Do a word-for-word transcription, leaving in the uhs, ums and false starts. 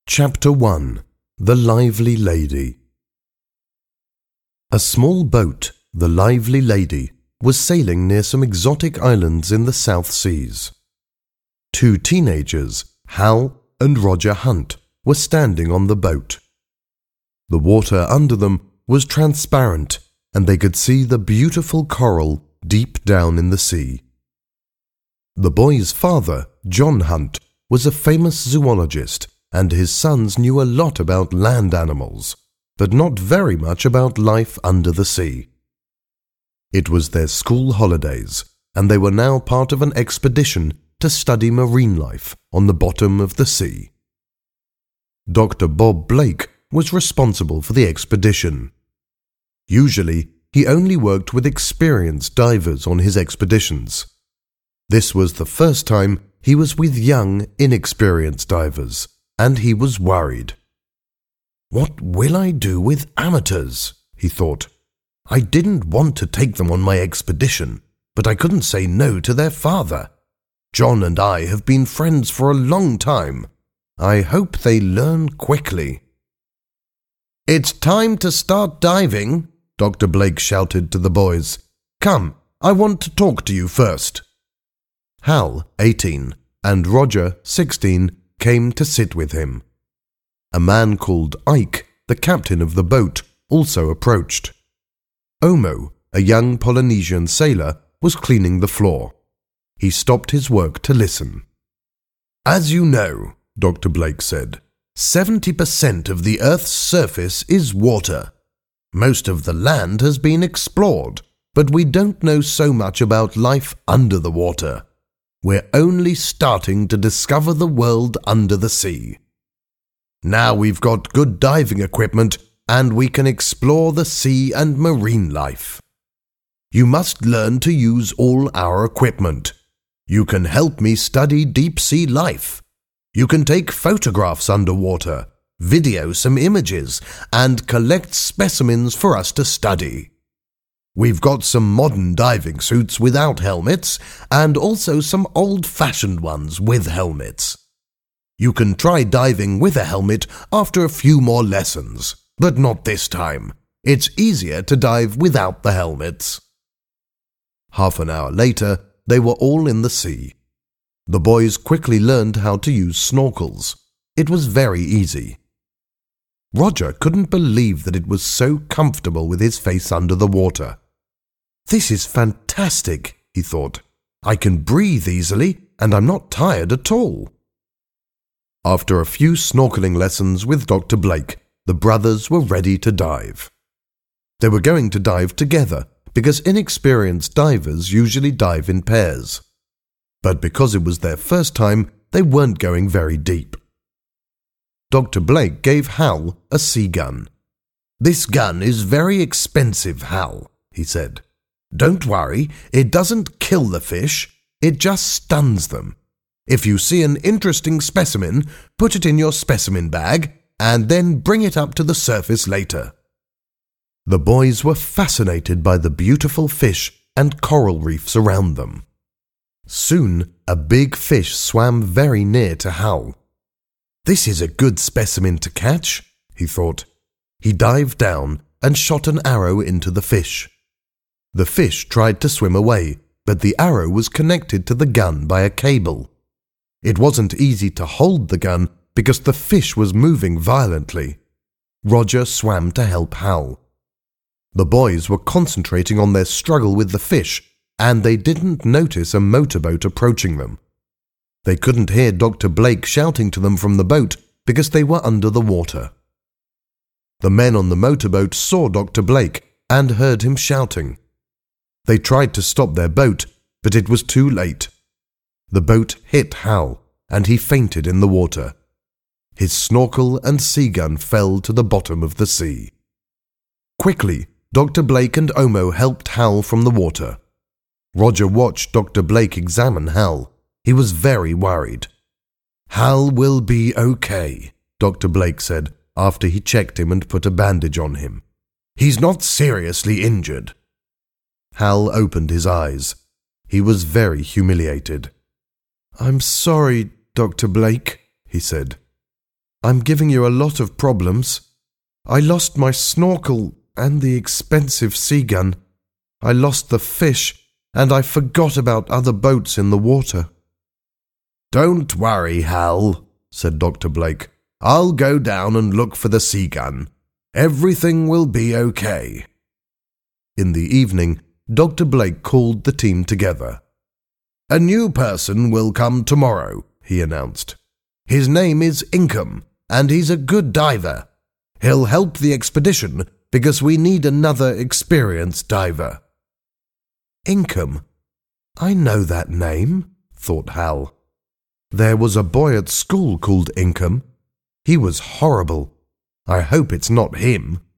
Chapter one. The Lively Lady. A small boat, the Lively Lady, was sailing near some exotic islands in the South Seas. Two teenagers, Hal and Roger Hunt, were standing on the boat. The water under them was transparent, and they could see the beautiful coral deep down in the sea. The boys' father, John Hunt, was a famous zoologist, and his sons knew a lot about land animals, but not very much about life under the sea. It was their school holidays, and they were now part of an expedition to study marine life on the bottom of the sea. Doctor Bob Blake was responsible for the expedition. Usually, he only worked with experienced divers on his expeditions. This was the first time he was with young, inexperienced divers, and he was worried. "What will I do with amateurs?" he thought. "I didn't want to take them on my expedition, but I couldn't say no to their father. John and I have been friends for a long time. I hope they learn quickly." "It's time to start diving," Doctor Blake shouted to the boys. "Come, I want to talk to you first." Hal, eighteen, and Roger, sixteen, came to sit with him. A man called Ike, the captain of the boat, also approached. Omo, a young Polynesian sailor, was cleaning the floor. He stopped his work to listen. "As you know," Doctor Blake said, seventy percent of the Earth's surface is water. Most of the land has been explored, but we don't know so much about life under the water. We're only starting to discover the world under the sea. Now we've got good diving equipment, and we can explore the sea and marine life. You must learn to use all our equipment. You can help me study deep-sea life. You can take photographs underwater, video some images, and collect specimens for us to study. We've got some modern diving suits without helmets, and also some old-fashioned ones with helmets. You can try diving with a helmet after a few more lessons, but not this time. It's easier to dive without the helmets." Half an hour later, they were all in the sea. The boys quickly learned how to use snorkels. It was very easy. Roger couldn't believe that it was so comfortable with his face under the water. "This is fantastic," he thought. "I can breathe easily, and I'm not tired at all." After a few snorkeling lessons with Doctor Blake, the brothers were ready to dive. They were going to dive together because inexperienced divers usually dive in pairs. But because it was their first time, they weren't going very deep. Doctor Blake gave Hal a sea gun. "This gun is very expensive, Hal," he said. "Don't worry, it doesn't kill the fish, it just stuns them. If you see an interesting specimen, put it in your specimen bag, and then bring it up to the surface later." The boys were fascinated by the beautiful fish and coral reefs around them. Soon, a big fish swam very near to Hal. "This is a good specimen to catch," he thought. He dived down and shot an arrow into the fish. The fish tried to swim away, but the arrow was connected to the gun by a cable. It wasn't easy to hold the gun because the fish was moving violently. Roger swam to help Hal. The boys were concentrating on their struggle with the fish, and they didn't notice a motorboat approaching them. They couldn't hear Doctor Blake shouting to them from the boat because they were under the water. The men on the motorboat saw Doctor Blake and heard him shouting. They tried to stop their boat, but it was too late. The boat hit Hal, and he fainted in the water. His snorkel and sea gun fell to the bottom of the sea. Quickly, Doctor Blake and Omo helped Hal from the water. Roger watched Doctor Blake examine Hal. He was very worried. "Hal will be okay," Doctor Blake said after he checked him and put a bandage on him. "He's not seriously injured." Hal opened his eyes. He was very humiliated. "I'm sorry, Doctor Blake," he said. I'm giving you a lot of problems. I lost my snorkel and the expensive sea gun. I lost the fish, and I forgot about other boats in the water." "Don't worry, Hal," said Doctor Blake. "I'll go down and look for the sea gun. Everything will be okay." In the evening, Doctor Blake called the team together. "A new person will come tomorrow," he announced. "His name is Inkham, and he's a good diver. He'll help the expedition because we need another experienced diver." Inkham? I know that name, thought Hal. There was a boy at school called Inkham. He was horrible. I hope it's not him.